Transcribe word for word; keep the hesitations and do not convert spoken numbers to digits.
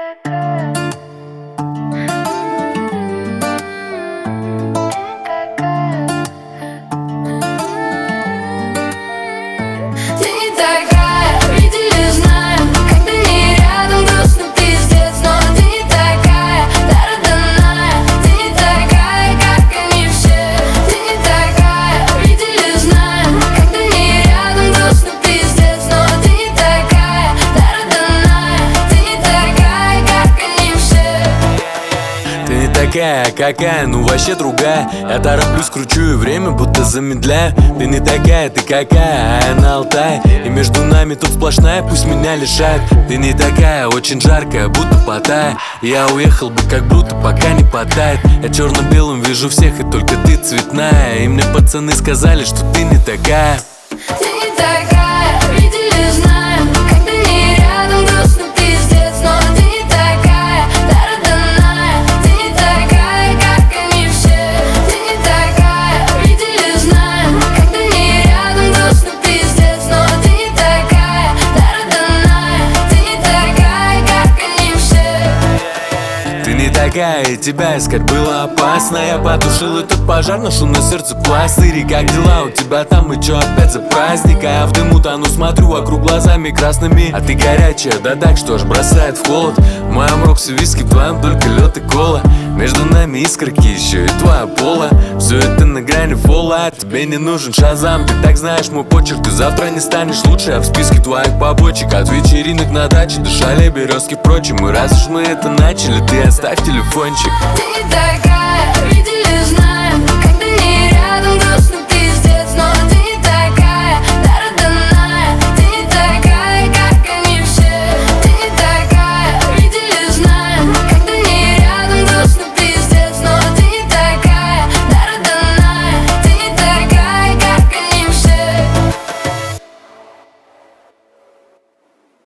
Такая, какая, ну вообще другая. Я тороплюсь, кручу и время будто замедляю. Ты не такая, ты какая, а я на Алтае. И между нами тут сплошная, пусть меня лишают. Ты не такая, очень жаркая, будто Паттайя. Я уехал бы как будто, пока не потает. Я черно-белым вижу всех, и только ты цветная. И мне пацаны сказали, что ты не такая. Ты не такая, видели, знаем. Когда не рядом, грустно пиздец. Но ты не такая, дородная. Ты не такая, как они все. Ты не такая, видели, знаем. Когда не рядом, грустно пиздец. Но ты не такая, дородная. Ты не такая, как они все. Ты не такая, и тебя искать было опасно. Я потушил этот пожар, ношу на сердце пластырь. Как дела у тебя там, и чё опять за праздник? А я в дыму тону, смотрю вокруг глазами красными. А ты горячая, да так, что ж бросает в холод. В моем роксе виски, в твоем только лед и кола. Между нами искорки, еще и твоя пола. Все это на грани фола, а тебе не нужен шазам. Ты так знаешь мой почерк, ты завтра не станешь лучше. А в списке твоих побочек от вечеринок на даче до шале, березки, впрочем. И раз уж мы это начали, ты оставь телефончик. Ты не такая, видели, знаем. Когда не рядом,